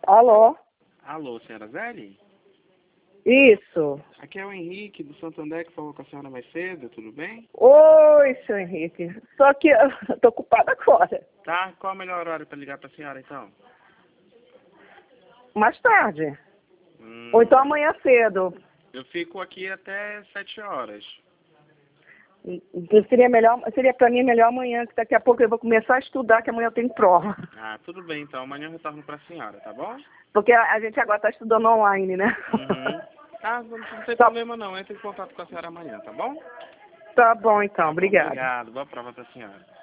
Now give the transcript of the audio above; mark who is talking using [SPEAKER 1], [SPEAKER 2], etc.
[SPEAKER 1] Alô?
[SPEAKER 2] Alô, senhora Zélia?
[SPEAKER 1] Isso.
[SPEAKER 2] Aqui é o Henrique, do Santander, que falou com a senhora mais cedo, tudo bem?
[SPEAKER 1] Oi, seu Henrique. Só que eu tô ocupada agora.
[SPEAKER 2] Tá, qual é o melhor horário para ligar para a senhora, então?
[SPEAKER 1] Mais tarde. Ou então amanhã cedo.
[SPEAKER 2] Eu fico aqui até 7 horas.
[SPEAKER 1] Então seria pra mim melhor amanhã, que daqui a pouco eu vou começar a estudar, que amanhã eu tenho prova.
[SPEAKER 2] Ah, tudo bem, então amanhã eu retorno para a senhora, tá bom?
[SPEAKER 1] Porque a gente agora tá estudando online, né?
[SPEAKER 2] Uhum. Ah, não tem problema não, entre em contato com a senhora amanhã, tá bom?
[SPEAKER 1] Tá bom então,
[SPEAKER 2] Tá bom,
[SPEAKER 1] obrigada.
[SPEAKER 2] obrigado, boa prova para a senhora.